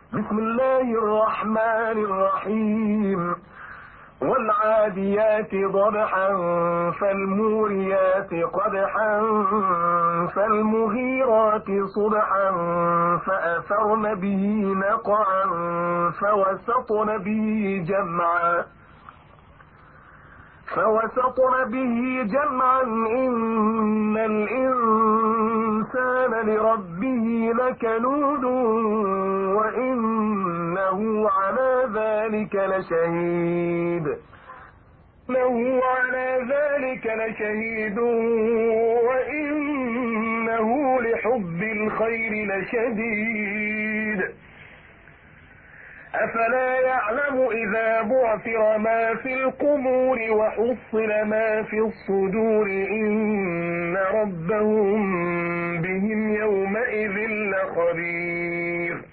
بسم الله الرحمن الرحيم. والعاديات ضبحا فالموريات قدحا فالمغيرات صبحا فأثرن به نقعا فوسطن به جمعا إن الإنسان لربه لكنود وإنه على ذلك لشهيد وإنه لحب الخير لشديد. أفلا يعلم إذا بعثر ما في القبور وحصل ما في الصدور إن ربهم بهم يومئذ لخبير.